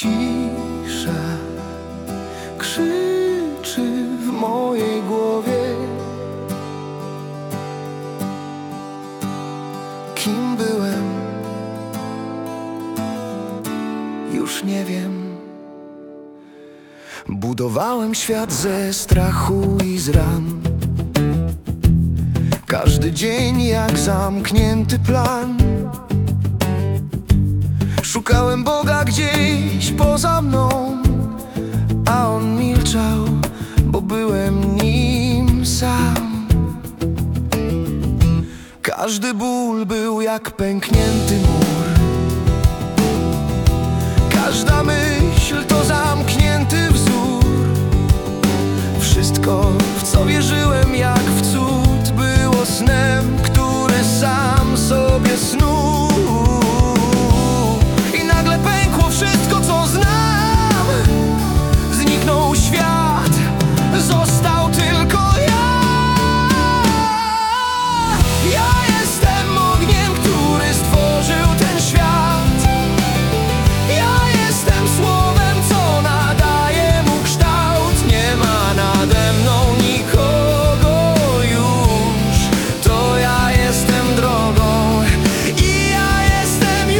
Cisza krzyczy w mojej głowie. Kim byłem? Już nie wiem. Budowałem świat ze strachu i z ran. Każdy dzień jak zamknięty plan. Szukałem Boga gdzieś poza mną, a On milczał, bo byłem nim sam. Każdy ból był jak pęknięty mur. Każda myśl to zamknięty wzór. Wszystko, w co wierzyłem jak w cud, było snem, który sam sobie snuł. I nagle pękło wszystko, co znam. Zniknął świat, został tylko ja. Ja jestem ogniem, który stworzył ten świat. Ja jestem słowem, co nadaje mu kształt. Nie ma nade mną nikogo już. To ja jestem drogą i ja jestem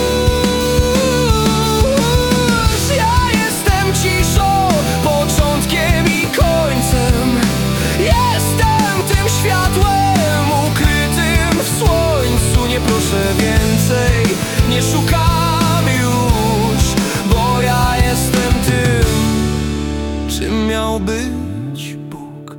już. Ja jestem ciszą, początkiem i końcem. Jestem tym światłem ukrytym w słońcu. Nie proszę więcej, nie szukam już, bo ja jestem tym, czym miał być Bóg.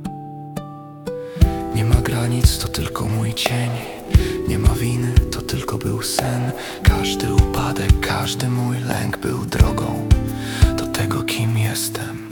Nie ma granic, to tylko mój cień. Nie ma winy, to tylko był sen. Każdy upadek, każdy mój lęk był drogą do tego, kim jestem.